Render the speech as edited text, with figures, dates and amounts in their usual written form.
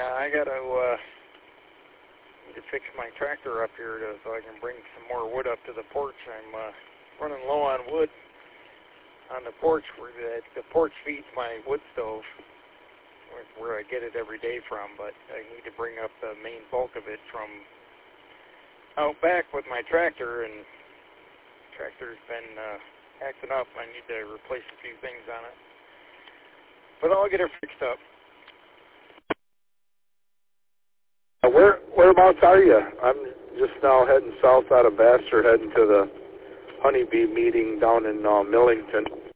I got to need to fix my tractor up here so I can bring some more wood up to the porch. I'm running low on wood on the porch where the porch feeds my wood stove, where I get it every day from, but I need to bring up the main bulk of it from out back with my tractor, and the tractor's been acting up. I need to replace a few things on it, but I'll get it fixed up. Whereabouts are you? I'm just now heading south out of Vassar, heading to the honeybee meeting down in Millington.